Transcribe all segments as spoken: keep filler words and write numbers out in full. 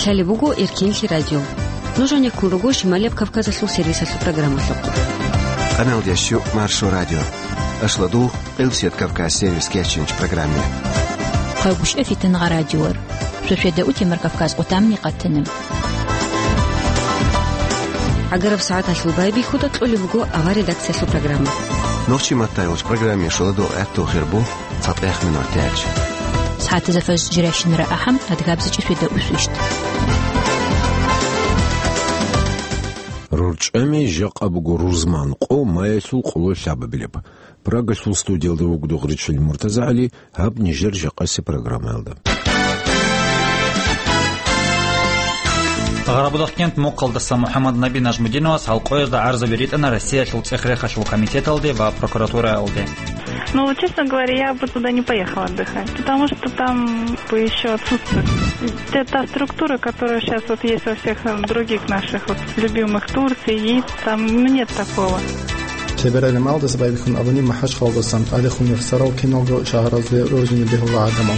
Алхали бугу Иркинхи радио. Нужен куругу Шималев Кавказа слу сервиса слу программа слугу. Канал Ящу Маршу радио. Ашладу Элсет Кавказ сервис кетчинч программе. Хавуш эфитен радиор. Шефеда Утимер Кавказ утамни каттенем. Агаров саат аслубайби худа тулли бугу ава редакция слу программа. Ночи матайлж программе шладу эту хербу цатех минутяч. ساعات زفاز جراشن رأحم أدغابز جسويدا أسوشت رورچامي جاق أبو روزمان قو ما يسول قلو شعب بليب براغ سول ستوديال دو وقدو غريتش المرتزع علي هاب نيجر جاقاسي برنامج هذا غرابودق كنت مقلدسا محمد نبي نجمدينوس halqoyda arza berит на Россия шулцехрехашул комитет алды ва прокуратура алды. Ну, честно говоря, я бы туда не поехала отдыхать, потому что там бы еще отсутствует та структура, которая сейчас вот есть во всех других наших вот любимых Турции, и там нет такого. شبرال المعودة سبعي بيكون أظني ما حش خالص سمت على خوني خسارة وكينو شهر زي روجني به الله عدمه.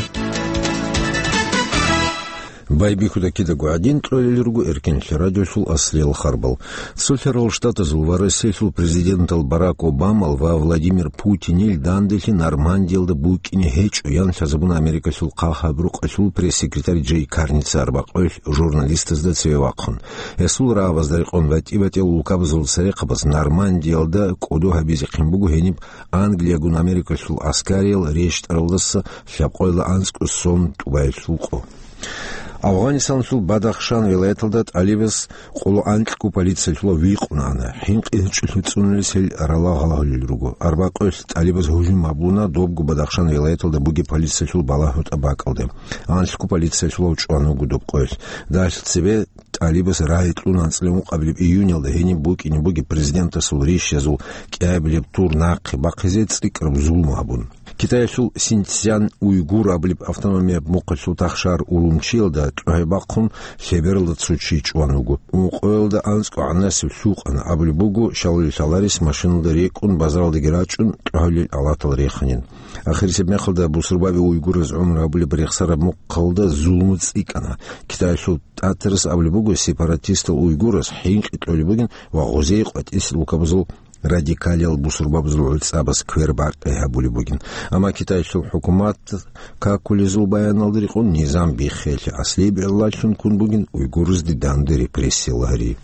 بايبي خدا كده قاعدين تقول لرجو إركن الراديو شو أصلي الخربل. سلطة الشتات زوار سيسول президент الباراك أوباما الوا فلاديمير بوتين الداندلي نورمانديل دبوك إن هيج ويان شازبون أمريكا شو قاها بروق أشول بريس-секретарь جاي كارنيتس أربعة журналист из دتسيواقن. يسول راوز دريقون واتيبات يلوكاب زول سريق بس نورمانديل دا كودوها بيزقين بوجو هنيب أنجليا جون أمريكا شو عسكريل ريشت أرلس شابقول أنسك الصوم تبايسوقو. Афганистан шул Бадахшан вилаятылдат аливес қолу антлку полиция шула виқунана хинқ илчулуцунли сел ралагалалилругу арбақост аливес хужум мабуна добгу Бадахшан вилаятылда буги полиция шул балахут абақалды антлку полиция шула учуану гудоб қойс даш себе аливес райтлун анцлему қабли июньда хени буги не буги президента сул ришязул кябли турнақ бақизет зул мабун Китай шул Синьцзян уйгур аблип автономия муқашул тахшар урумчилда айбақун шеберлда цучи чуанугу уқойлда анску анасу суқана аблибугу шаули шаларис машинда рекун базаралда герачун айли алатал реханин ахир себмехлда бусурбаби уйгур из умра аблиб рехсара муқалда зулмуц икана Китай шул атрис аблибугу сепаратиста уйгурас хинк итлолибугин ва гузейқ атис лукабзул радикалил бусурбабзул цабас квербарт эхабули бугин ама Китай шул хукумат какулизул баяналдырикун низам бихель асли беллачун кун бугин уйгурыз дидандыри прессилари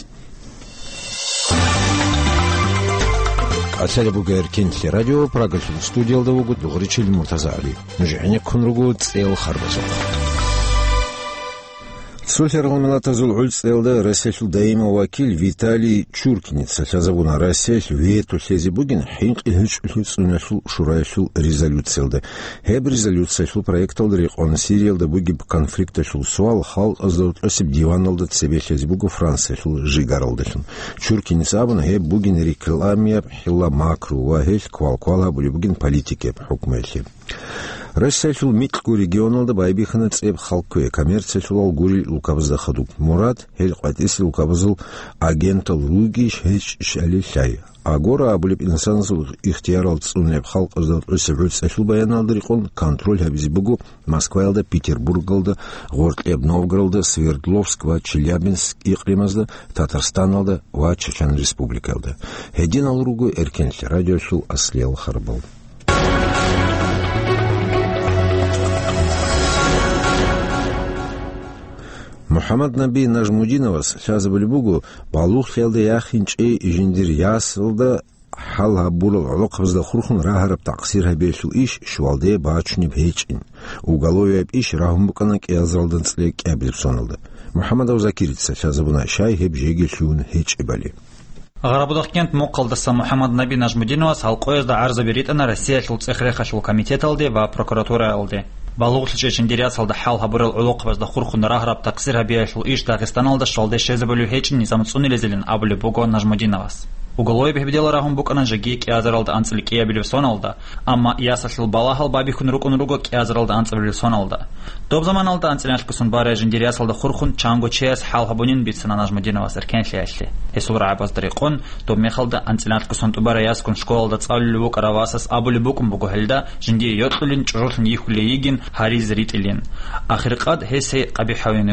Асали бугер кенсли радио прогашул студиялда бугут дугричил муртазали нужене кунругу цел харбазу Султер Ламилатазул Ульцелда Россия даима вакиль Виталий Чуркиниц Сазабуна Россия вету Сезибугин хинк ихч хицунашул шурайшул резолюциялда хеб резолюцияшул проекталда он Сириялда буги конфликташул суал хал аздат осип диваналда себе Сезибугу Францияшул жигаралдашун Чуркиниц абын хеб бугин рекламия хилла макру ва хеш квал-квала бугин политике хукмелхи Россия шул митлку регионалда байбихана цеб халкуе коммерция шул алгури лукабызда хадук Мурат хел кватиси лукабызыл агентал руги хеч шали шай агора абулип инсансул ихтиярал цунлеп халк аздат өсебөтсе шул баяналдырикон контроль хабизибугу Москвалда Петербургалда Гортлеб Новгородда Свердловск ва Челябинск иқлимазда Татарстаналда ва Чечен республикалда хедин алругу эркенли радио шул аслел харбал Мухаммад Наби Нажмудиновас шазабли бугу балух хелда яхинчи жиндир ясылда халха бурал алоқбызда хурхун рахараб тақсир хабешул иш швалде баачуни бечин уголовия иш рахмбукана кязалдан цлек кябилип соналды Мухаммад Аузакирица шазабуна шай хеб жегешун хеч ибали غرابودق كنت مقلدسا محمد نبي نجمدينوس halqoyda arza berит на Россия шулцехрехашул комитет алды ва прокуратура алды Балуғыл чечен дерясалда хал хабырыл улуқбазда хурхун рахраб тақсир хабияшыл иш Дағистаналда шалды шезебөлу хечін низамыцун илезелін абылы буго Нажмудиновас. Уголой бихбедела рахун буканан жаги киазаралда анцили киябилив соналда, амма ясашыл балахал бабихун рукун руго киазаралда анцилив соналда. Топ заманалда анциляншкусын баря жиндерясалда хурхун чангу чес хал хабунин битсана Нажмудиновас эркеншли яшли. Эсул раабаздарикон, топ мехалда анциляншкусын тубара яскун школалда цавлили бук аравасас абылы букун буго хелда жинди йотлулин чужулын ихуле игин хариз ритилин. Ахирқад хесе қабихавинего.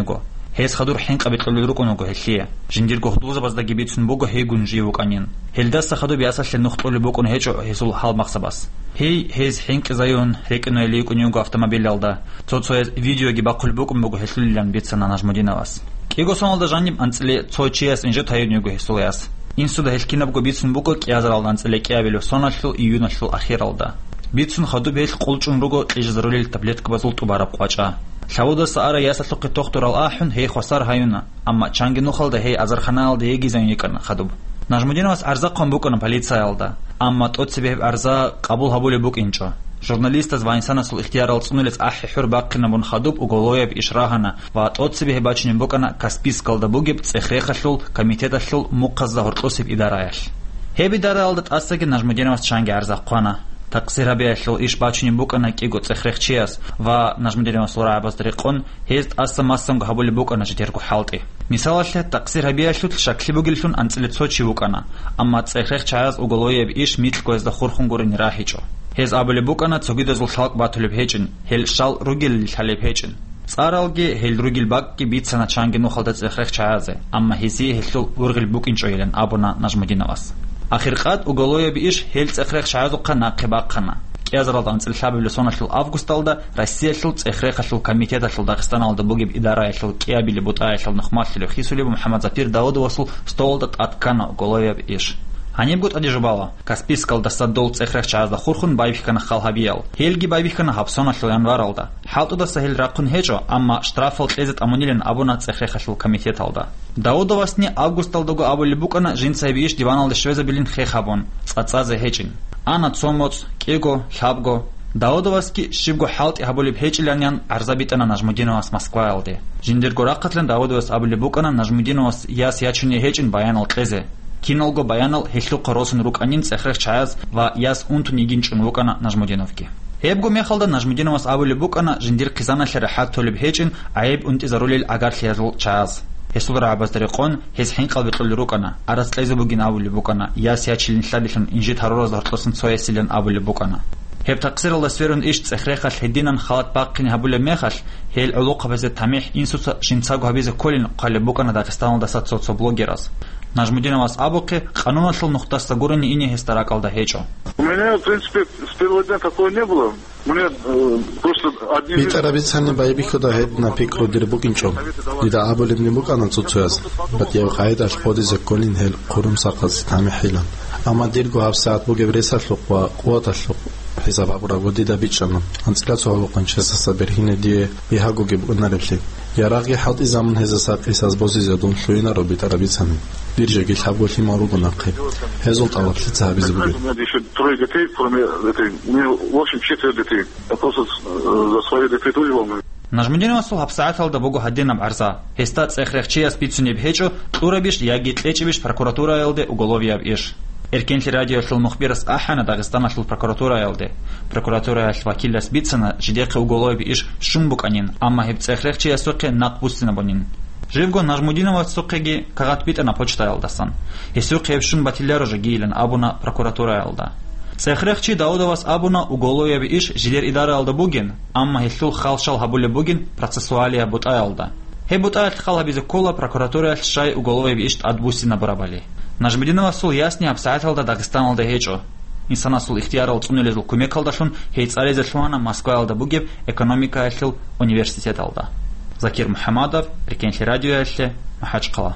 Хейс хадур хин qabitlu rukunu go helliya. Jindir go hduza bazda gibitsun bogo hegun jivu kanin. Heldasa khadu biasa hle nuqtulu bokun hejo hesul hal maqsabas. Hey hez hink zayun rekno eli kunyu go avtomobil alda. Tsotsoy video gi baqul bokum bogo hellilan bitsana najmudinavas. Kego sonalda janib antsli tsochias inje tayunyu go hesulias. Инсуда хелкинаб го битсун буго кязаралдан целекиабело соналлу июналлу ахиралда. Битсун хаду бел qulchun руго ижзарулил таблетка базулту барап qwacha. Шавудас ара ясаллуqi тохторал ахун хей хвасар хаюна. Амма чангину халда хей азарханалда егизаникан хадуб. Najmudinavas арза qambukana полиция алда. Амма тот себеб арза qabul habule бук инчо. Журналиста званисана сул ихтияр алцунулец ахи хур баққина бун хадуб уголоеб ишрахана ва тот себеб бачнин букана каспис калда бугиб цехрехашлул комитеташлул муқазда хортлосиб идараял. Хеби дара алдат асаги Najmudinavas чанги арза қwana. Тақсирабиашлул иш бачнин букана киго цехрехчиас ва Najmudinavas лора абаздриқон хест аса массам габули букана житергу халти. Мисалалле тақсирабиашлул шакли бугилшун анцлет сочи букана. Амма цехрехчаяс уголоеб иш митлкоезда хурхунгурин рахичо. Хез абуле букана цогидазул шалк батулеб хечин, хел шал ругил халеб хечин. Царалги хел ругил бакки битсана чангину халда цехрех чаязе, амма хези хеллул ургил букинчо елен абуна Najmudinavas. Ахирқат уголоеб иш хел цехрех чаязуққа наққи баққана. Кязаралдан цилхабилу соналлул августалда Россияллул цехрехаллул комитеталлул Дағистаналда бугиб идараяллул киабили бутаяллул нухмаллилу хисулибу Мухаммад Зафир Даудовасул столдат аткана уголоеб иш. Анибгут адижубала. Каспис калда саддол цехрех чаазда хурхун байбихкана халхабиял. Хелги байбихкана хапсоналлу январалда. Халтуда сахил рақун хечо, амма штрафал тлезет амунилен абуна цехрехаллул комитеталда. Даудовасни августалдагу абули букана жинцайби иш диваналда швезабилин хехабон. Цацазе хечин. Ана цомоц, кего, хабго. Даудоваски шибго халт и абули хечилянян арзабитана Najmudinavas Москваалде. Жиндерго рақатлен Даудовас абули букана Najmudinavas яс ячуни хечин баянал тлезе. Кинолго баянал хеллу qarosун руканин цехрех чаяз ва яс унту нигинчун вукана Najmudinovki. Хебго мехалда Najmudinavas абули букана жиндир қизана лерахат толиб хечин айб унти зарулил агар лерул чаяз. Хесулра абаздриқон хес хин қалбитлу рукана арас лезе бугин абули букана яс ячлин лалихын инжит харороз артлосын соясилен абули букана. Хеб тақсиралда сферун иш цехрехал хединан халат баққин абули мехал хел улуқа безе тамих инсуса шинцагу хабезе колин қали букана Дағистаналда сатсоцо блогерас. Najmudinavas абуқи қануналлул нухтаста гурани ини хестаракалда хечо. У меня, в принципе, с первого дня такого не было. Мне э, просто одни... Битарабицани байбихуда хед на пикро дирбукинчо. Дида абулибни букана цуцуяз. Бат яв хайдаш ходизе колин хел қурум сақаз тамихилан. Ама диргу хав саат бугев ресашлуқ ва қуаташлуқ. Хисаб абура годида бичанам. Анцлацу хавуқан чесаса берхине дие ихагу гиб унаревли. Яраги хат изаман хезасат қисаз бози зядун шуина ро битарабицани. Биржеги хабголи маругу нақи. Хезул талаплица хабизи буги. У меня еще трое детей, кроме детей. Мне в общем четыре детей. Я просто за свои детей тоже волнуюсь. Najmudinavas хапсааталда бугу хаддинаб арза. Хеста цехрехчиас пицуниб хечо, тлурабиш яги тлечебиш прокуратура елде уголовияб иш. Эркенли радиошлул мухбирас ахана Дағистанашлул прокуратура елде. Прокуратура ял вакиллас бицана жидеқи уголовияб иш шумбуканин, амма хеб цехрехчиас суқи нақбустина бонин. Живго Najmudinavas суқиги кагат битана почта елдасан. Хесуқи хебшун батилляру жагилен абуна прокуратура елда. Цехрехчи Даудовас абуна уголовияб иш жидер идара елда бугин, амма хеслул халшал хабуле бугин процессуалия бута елда. Хебутаят халабизе кола прокуратура шай уголовияб иш адбусина барабали. Najmudinavas сул ясни обстоятелда Дағистаналда хечо. Инсана сул ихтияр алцунелезул кумек алдашун хейц арезешлуана Москва алда бугеб экономика алхил университет алда. Закир Мухаммадов, Эркенли радио алхи, Махачқала.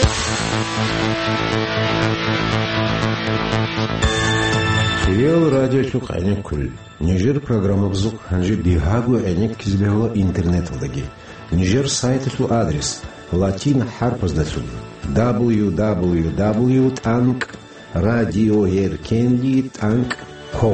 Сериал радио шук айнек кул. Нижер программа бзук ханжи бихагу айнек кизбевала интернет алдаги. Нижер сайт шу адрес латина харпас дасу дабл ю дабл ю дабл ю точка радиоеркенли точка ком.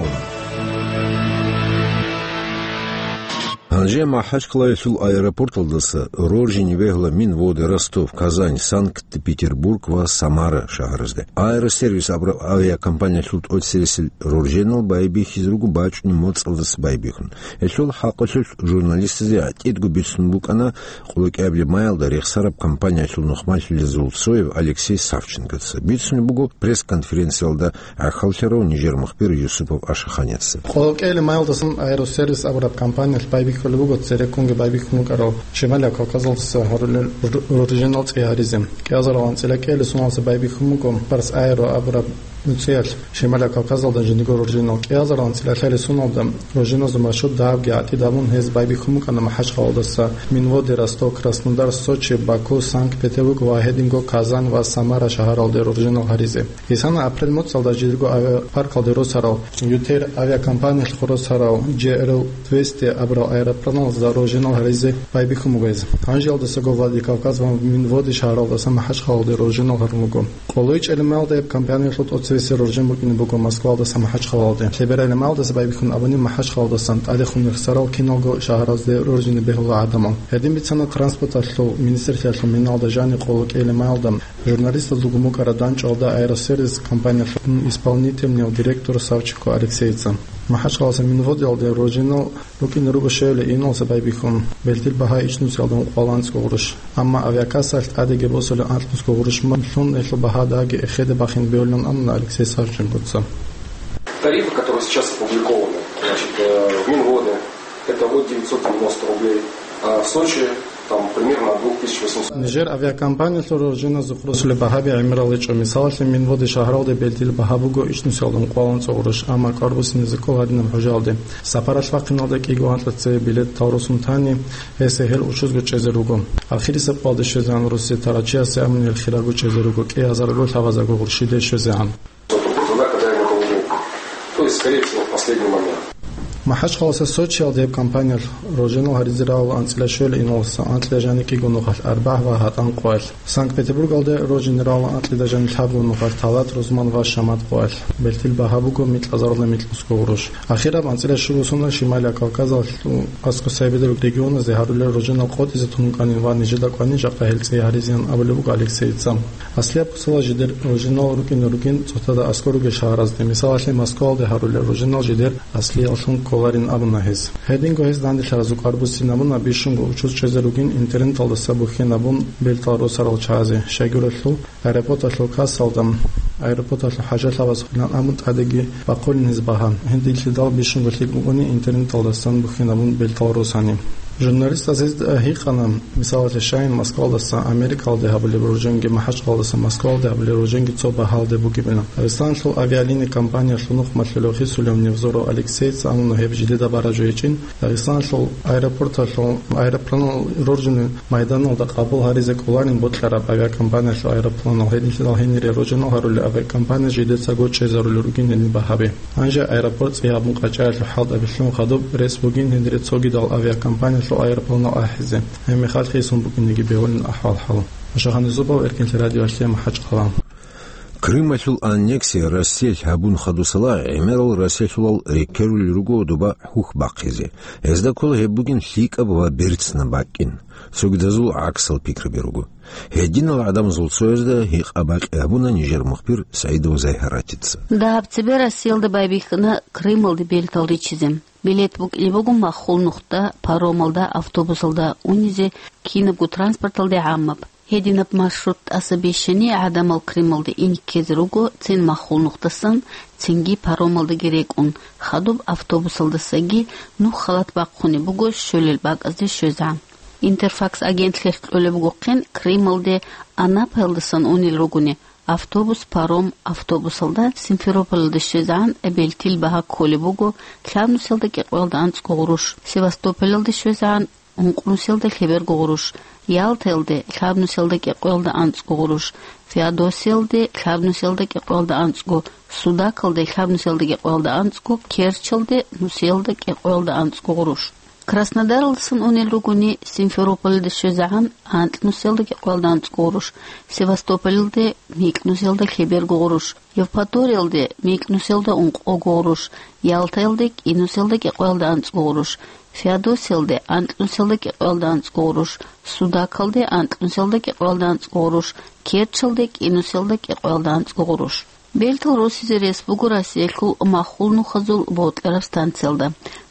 Анже Махачкала шул аэропорт алдасы Рожени вегла мин воды Ростов, Казань, Санкт-Петербург ва Самара шагарызды. Аэросервис авиакомпания шул отсересил Роженал байбих изругу бачуни моц алдасы байбихун. Эшул хақышул журналистизе атетгу битсунбук ана кулык әбли майалда рехсараб компания шул нухмашили Зулцоев Алексей Савченкоцы. Битсунбугу пресс-конференциялда Ахалхеров Нижер Мухбир Юсупов Ашаханец. Кулык әбли майалдасын аэросервис авиакомпания байбих ხელი ბუგოთ ზერეკუნგე ბაიბიქუნ კარო შემალა კავკაზალს ჰარულ ორიგინალ წიარიზემ კეაზალოვან წელაკელი სუნალს ბაიბიქუნ კომ პარს აერო აბრა მუციალ შემალა კავკაზალდა ჟინიგო ორიგინალ კეაზალოვან წელაკელი სუნალდა როჟინოზ მაშო დააბგი ატი დამუნ ჰეზ ბაიბიქუნ კანა მაჰაშხალდასა მინვოდე როსტოვ კრასნოდარ სოჩი ბაქო სანქტ-პეტერბურგ ვაჰედინგო კაზან ვა სამარა შაჰარალდე ორიგინალ ჰარიზე ისანა აპრილ მოწალდა ჟირგო პარკალდე როსარავ ютер авиакомпания ხოროსარავ ჯერელ двести абра аэропланал за оригинал харизе байбихумугез анжелда саговади кавказ вам минводи шаҳралда сама ҳашхалде оригинал хармуго қолоич элемалде компания хот отсвеси оригинал букин буго москвалда сама ҳашхалде либера элемалда байбихун абани маҳашхалда сант али хунер сарал кинолго шаҳразде оригинал беҳла адамал ҳедин бицана транспорт ашло министерство ашло миналда жани қолок элемалда журналист лугуму карадан чалда аэросервис компания исполнительный директор Савченко Алексейца Махашхалса минводиалде оригинал лукин рубашеле инолса байбихун белтил баха ичнус ялдан қоланс қоғырыш амма авиакасалт адеге босоле антнус қоғырыш мамлун эхло баха даге эхеде бахин беолен анна Алексей Савченко. Тарифы, которые сейчас опубликованы, значит, в Минводе, это от девятьсот девяносто рублей, а в Сочи там примерно две тысячи восемьсот. Нижер авиакомпания оригинал зухрусуле бахаби амираличо мисалше минводе шаҳралде белтил баҳабуго ичнусалдан қолан цоғрыш амма карбуси низикол адинам ҳожалде сапараш вақиналде ки гоантлаце билет таврусунтани эсехел учузго чезеруго ахири сапалде шезан руси тарачия се амнил хирагу чезеруго ки азарго тавазаго гуршиде шезан. То есть, скорее всего, в последний момент. Махаш халса социал деп компания рожинал харизирал анцлашел инолса антлажани ки гунохал арбах ва хатан qoal Санкт-Петербург алде рожинал антлажани хаб гунохал талат розман ва шамат qoal белтил баҳабуго митлазарла митлусковруш ахира анцлашел сунна шималия кавказал аско сайбедер региона зехаруле рожинал қоти затунканин ва нижда квани жақаҳелци харизиан абулук Алексейца аслия пусала жидер рожинал рукин рукин цотада аскоруге шаҳразде мисалашли Москва алде харуле рожинал жидер асли алшун Коларин абунахез. Хединго хез данди шаразу карбуси набун абишунго учуз чезеругин интернет алда сабухи набун белтаро сарал чазе. Шагуратлу аэропорт ашло касалдам аэропорт ашло хажат лаваз хунан амут адеги бақолин хизбахан. Хенди лидал бишунго лигуни интернет алда сан бухи набун белтаро сани. Журналист азиз ҳиқана мисалати шайн Москвалдаса Америкалде ҳабли рӯҷанги маҳашқалдаса Москвалде ҳабли рӯҷанги цоба ҳалде бугибина авистаншлу авиалини компания шлунух матлилохи сулем невзоро Алексейца амуно ҳебжидида баражоичин авистаншлу аэропорташлу аэропланал рӯҷани майданалда қабул ҳаризе куларин ботлараб авиакомпанияшлу аэропланал ҳединшидал ҳенире рӯҷанал ҳарули авиакомпания жидецаго чезарули ругинени баҳаби анҷа аэропорт циябун қачаялу ҳалд абишлун хадуб рес бугин ҳенире цогидал авиакомпания аэроплана аҳизе ҳами халқи сон букиниги беҳолин аҳвал ҳал ашахани зубав эркинти радио ашлия маҳаҷ қалам Крым ашул аннексия Россия хабун хадусала эмерал Россия шулал рекерул руго дуба хух бақизе эзда кол хебугин хик абва берцна бакин сугдазул аксал пикрберугу Хединал адам зулцоезда хик абак абуна нижер мухбир Саидова Зайхаратица. Да, в тебе Россия да байбихна Крым алды белталды чизем. Билет бук илбогу махул нухта паромалда автобусалда унизе кинабгу транспорталды аммаб. Хединап маршрут асабешени адамал Крымалды иник кезеругу цен махул нухтасан ценги паромалды герек он хадуб автобусалды саги нух халат бақхуни бугу шөлел бақазды шözан. Интерфакс агентлих өлөбгөккен Крымалды Анапалдысан унил ругуни автобус паром автобусалда Симферопольды шözан эбелтил баха колебугу Клавнуселды кеқвалды анцгоруш Севастопольды шözан ункунуселды хебергоруш Ялтелды Клавнуселды кеқвалды анцгоруш Феодосиялды Клавнуселды кеқвалды анцго Судакалды Клавнуселды кеқвалды анцго Керчилды Нуселды кеқвалды анцгоруш Краснодарлысын унил ругуни Симферопольды шözан антлнуселды кеқвалды анцгоруш Севастопольды микнуселды хебергоруш Евпаториялды микнуселды ункогоруш Ялтелды инуселды кеқвалды анцгоруш Феодосиялды антлнуселды кеқвалды анцгоруш Судакалды антлнуселды кеқвалды анцгоруш Керчилды инуселды кеқвалды анцгоруш Белтал Россия Республика Россия махул нухазул ботларов станциялда.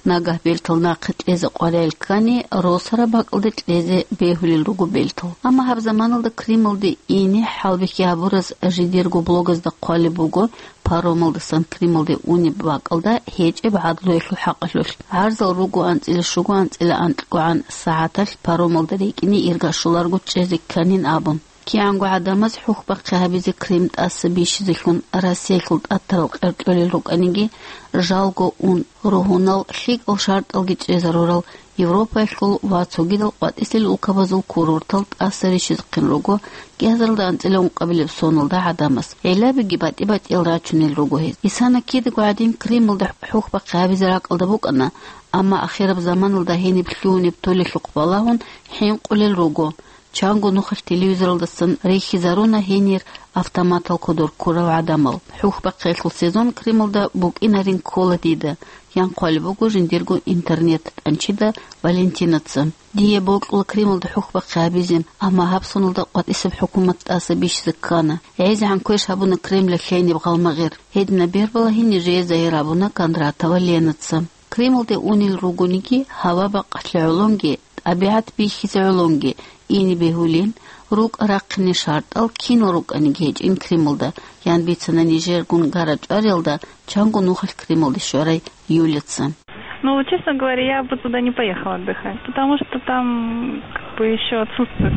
нагах бельтл нақыт лезе қорелкани росара бақылдыт лезе бехулил ругу бельтл. Ама хаб заманалда Кримлды ини халбихи абураз жидиргу блогазда қоли бугу паромалды сан Кримлды уни бақылда хеджи бадлу эху хақылул. Арзал ругу анцили шугу анцили антлгу ан саатал паромалда рейкини иргашуларгу чези канин абун. كيانغو عدامز حوخ بقى بيزي كريم تأس بيش زيكون راسيا كل أترق أرتولي لوك أنيجي رجالغو أون روهونال خيك أو شرط ألجيج إزارورال يوروبا يخل واتسو جدل قد إسل وكبزو كورورتال تأثري شزقين روغو جهزل دانت لهم قبل بسونال دا عدامز إلا بجيبات إبات إلراتشون الروغو هيز إسانا كيد قاعدين كريم الدا حوخ بقى بيزي راك الدبوك أنا أما أخيرا بزمان الدا هيني بلوني بتولي لقبالاهون حين قول الروغو چانگو نوخش تلویزیرال دستن ریخی زارونا هینیر автоматал кодор курав адамал хух бақайхл сезон кримлда бук инарин кола дида ян қолбугу жиндиргу интернет анчида валентинаца дие бокла кримлда хух бақабизим ама хабсонулда қат исб хукумат аса биш закана яйз ан кош хабуна кремля хейни бгалмагир хедна бербала хини же заирабуна кондратова ленаца кремлда унил ругуники хава бақатлуулонги абиат бихизуулонги ини бехулин рук рақни шарт ал кино рук анигеж ин кремлда ян бицана нижер гун гараж арелда чангу нухал кремлда шорай юлица. Ну, честно говоря, я бы туда не поехала отдыхать, потому что там как бы еще отсутствует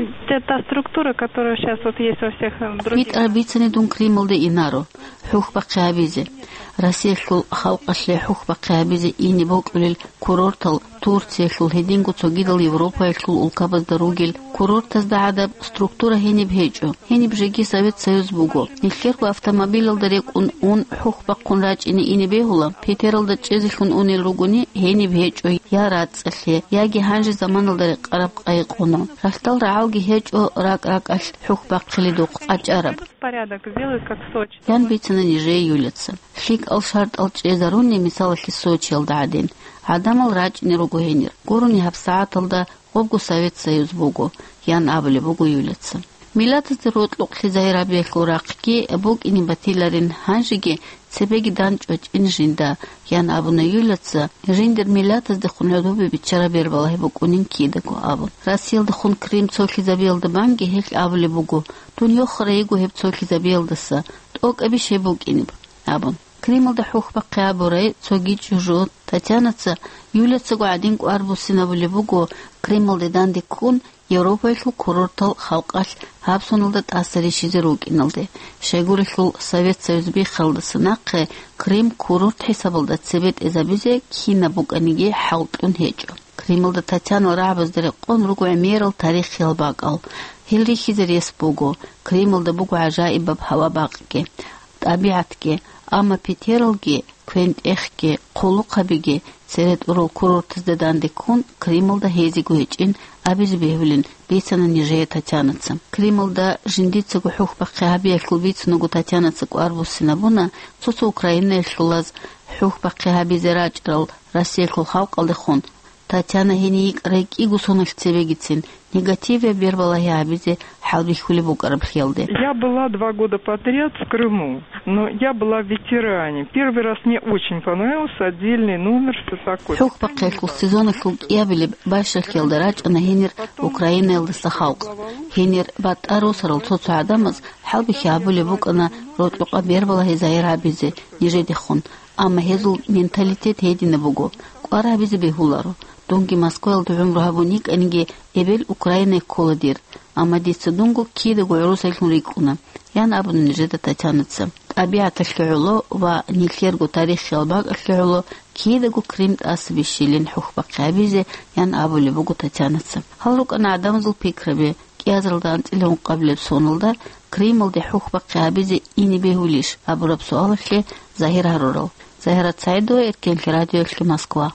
та структура, которая сейчас вот есть во всех других. Вид арбицани дун кремлда инаро хух бақабизе Россия хул халқашле хух бақабизе ини бокулил курортал Турция хул хедингу цогидал Европа хул улкабаз даругил курортаз да адаб структура хени бхеджо хени бжеги Совет Союз буго нихерку автомобиль дарек ун ун хух бақун рач ини ини бехула Питерал да чезихун унил ругуни хени бхеджо я рацле яги ханжи заманал дарек араб қайқуно рахтал раалги хеджо рак рак аш хух бақли дуқ ач араб порядок сделают как в Сочи. Ян бицана ниже юлица Хик ал шарт ал чезаруни мисал хи Сочи ал дадин Адамал рач не ругуенир гуруни хабсааталда обгу Совет Союз бугу ян абли бугу юлица Милатыз дырот луқли заира бехлу рақки буг ини батиларин ханжиги себеги данчоч ин жинда ян абуна юлица жиндер милатыз дыхун худуби бичара бербалахи буг унин кидаку абун Расил дыхун крим цохи забелды банги хек абли бугу Туньо хрейгу хеп цохи забелдыса ток абише буг иниб абун Кримлда хух бақя бурай цоги чужу татянаца юлица гуадин ку арбусина були бугу Кремлда данди кун Европаиху курортал халқаш хабсонулда тасари шизирук иналды. Шегуриху Совет Союз бихалды сынақы Крем курорт хисабылда цебет эзабизе кина буганиге халқын хеджу. Кремлда Татьяна Рабаздары қон ругу амерал тарих хилбағал. Хилри хизерес бугу. Кремлда бугу ажаибаб хава бақке. Табиатке. Ама Питералге, Квент Эхке, Қолу қабиге, Серет урал курортызды данды кун, Кремлда хезигу хечин, абиз бехулин, бейсана нижея татянаца. Кремлда жиндицагу хух бақи аби эхлу бейцанугу татянацагу арбусина буна, цуцу Украина эхлулаз хух бақи аби зерачрал, Россия эхлу хауқалды хон. Татьяна хенеик рейк игу сонах цебегицин, негативе бербалахи абизе халби хулибу карабхелды. Я была два года подряд в Крыму, но я была в ветеране. Первый раз мне очень понравился отдельный номер, что такое. Хук бақайху сезона хук ябили баша хелдарач ана хенер Украина елдыса хаук. Хенер бат арусарал цоцу адамаз халби хиабули бук ана ротлуqa бербалахи заир абизе нижедихун. Ама хезул менталитет хедина бугу. Куара абизе бехулару. Дунги Москва алдугум рахабуник анги эбел Украина коладир. Ама дица дунгу кида гуйрус эльхунрикуна. Ян абун нижеда татянаца. Абиат алхиуло ва нилхергу тарих хелбаг алхиуло кида гу кримт асбишилин хухбақи абизе ян абули бугу татянаца. Халрук ана адамзул пикраби киазралдан тилун қаблеб сонылда Кремлда хухбақи абизе ини бехулиш. Абураб суалахли Захир Харурал. Захира Цайдо, Эркенхи радио Эркенхи Москва.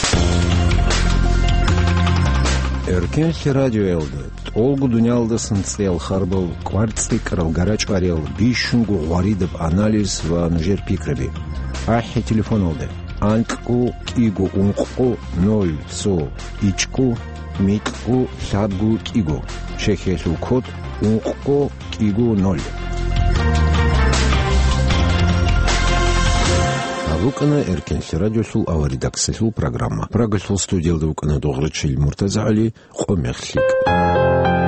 Эркенхи радио элды. Олгу дунялда сынцел харбал квартцки каралгарач арел бишунгу гваридов анализ ва нжер пикраби. Ахи телефон олды. Анкку кигу ункку ноль со ичку митку садгу кигу. Шехесу код ункку кигу ноль. Вукана Эркенли радиосул ава редакциялу программа. Прогасул студиялда вукана Дограчил Муртаза Али Қомехлик.